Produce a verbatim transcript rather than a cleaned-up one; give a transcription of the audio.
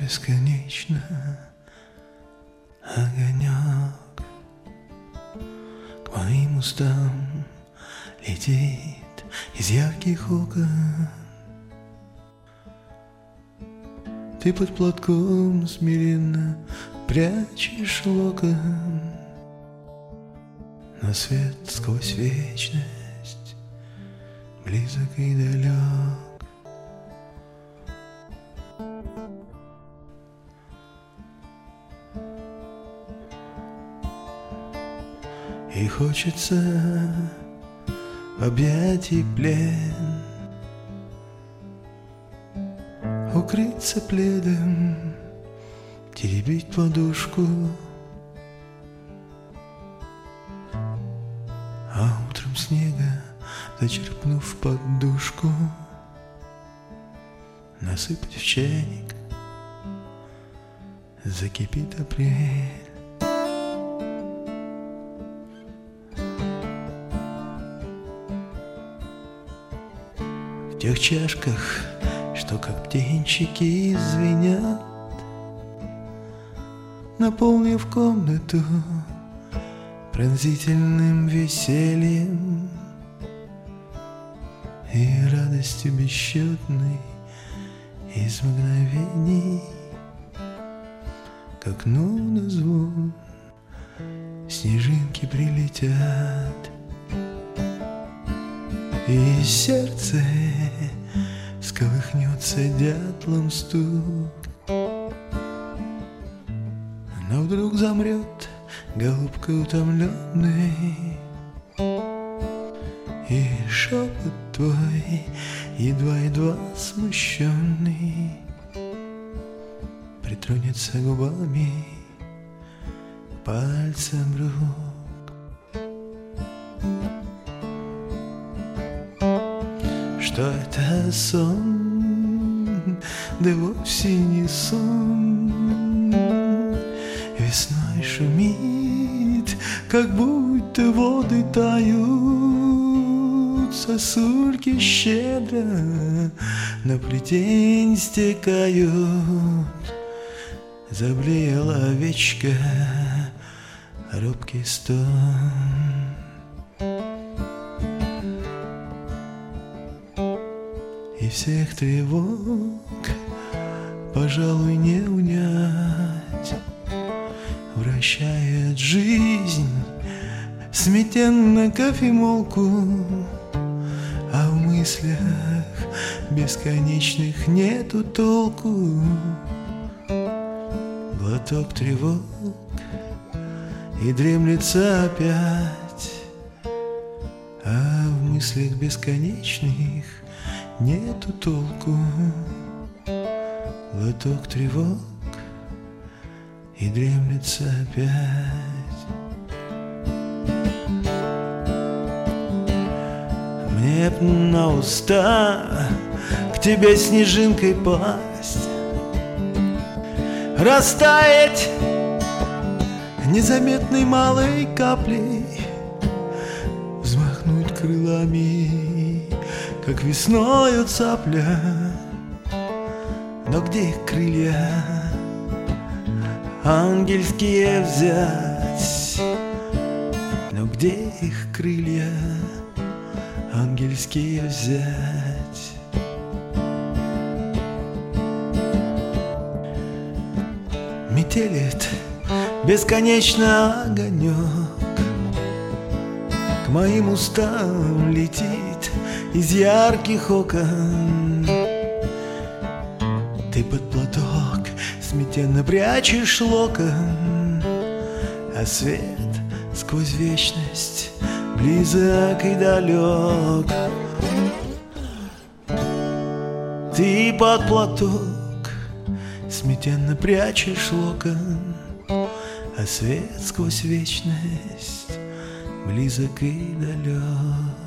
бесконечно огонек к моим устам летит из ярких окон. Ты под платком смиренно прячешь локон, но свет сквозь вечность близок и далек. И хочется в объятий плен укрыться пледом, теребить подушку, а утром снега, зачерпнув подушку, насыпать в чайник, закипит апрель. В тех чашках, что как птенчики звенят, наполнив комнату пронзительным весельем и радостью бесчетной из мгновений, к окну на звон снежинки прилетят, и сердце сколыхнется дятлом стук, но вдруг замрет голубка утомленный, и шепот твой едва-едва смущенный притронется губами к пальцам рук. Что это сон, да вовсе не сон, весной шумит, как будто воды тают, сосульки щедро на плетень стекают, заблеяла овечка, робкий стон. И всех тревог, пожалуй, не унять, вращает жизнь смятенно кофемолку, а в мыслях бесконечных нету толку. Глоток тревог, и дремлется опять, а в мыслях бесконечных нету толку. Глоток тревог, и дремлется опять. Мне б на уста к тебе снежинкой пасть, растаять незаметной малой каплей, взмахнуть крылами, как весною цапля. Но где их крылья ангельские взять? Но где их крылья ангельские взять? Метелит бесконечно огонек, к моим устам летит из ярких окон. Ты под платок смятенно прячешь локон, а свет сквозь вечность близок и далек. Ты под платок смятенно прячешь локон, а свет сквозь вечность близок и далек.